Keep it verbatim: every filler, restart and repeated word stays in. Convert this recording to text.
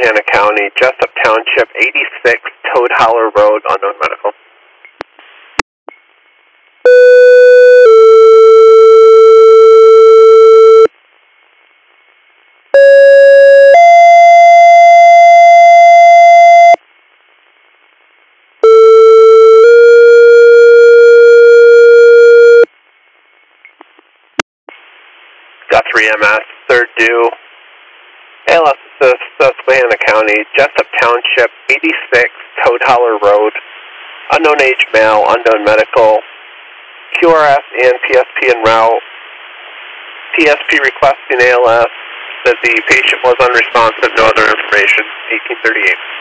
Susquehanna County, Jessup Township, eighty-six Toad Holler Road, unknown medical. Guthrie M S, third due. A L S Assist, Susquehanna County, Jessup Township, eighty-six Toad Holler Road, unknown age male, unknown medical, Q R S and P S P en route. P S P requesting A L S, that the patient was unresponsive, no other information, eighteen thirty-eight.